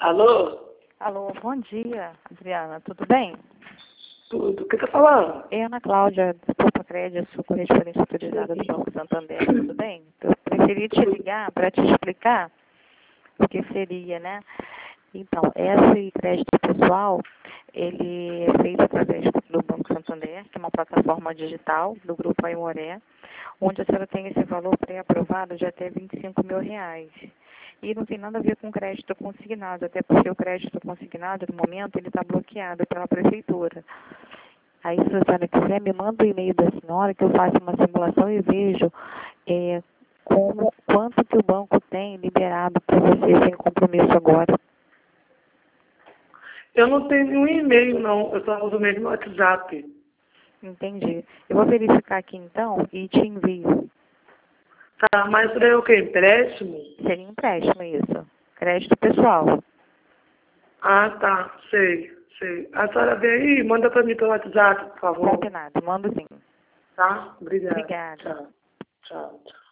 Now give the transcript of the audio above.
Alô? Alô, bom dia, Adriana, tudo bem? Tudo. O que tá falando? É Ana Cláudia, do Poupa Crédito, sou correspondente autorizada do Banco Santander, tudo bem? Eu preferi te ligar para te explicar o que seria, né? Então, esse crédito pessoal, ele é feito através do Banco Santander, que é uma plataforma digital do Grupo Aimoré, onde a senhora tem esse valor pré-aprovado de até R$ 25.000. E não tem nada a ver com crédito consignado, até porque o crédito consignado, no momento, ele está bloqueado pela prefeitura. Aí, se a senhora quiser, me manda o e-mail da senhora, que eu faço uma simulação e vejo quanto que o banco tem liberado para você sem compromisso agora. Eu não tenho nenhum e-mail, não. Eu só uso mesmo o WhatsApp. Entendi. Eu vou verificar aqui, então, e te envio. Tá, mas isso daí é o quê? Empréstimo? Seria empréstimo, isso. Crédito pessoal. Ah, tá. Sei. A senhora vem aí, manda pra mim pelo WhatsApp, por favor. Combinado. Mando sim. Tá? Obrigada. Obrigada. Tchau.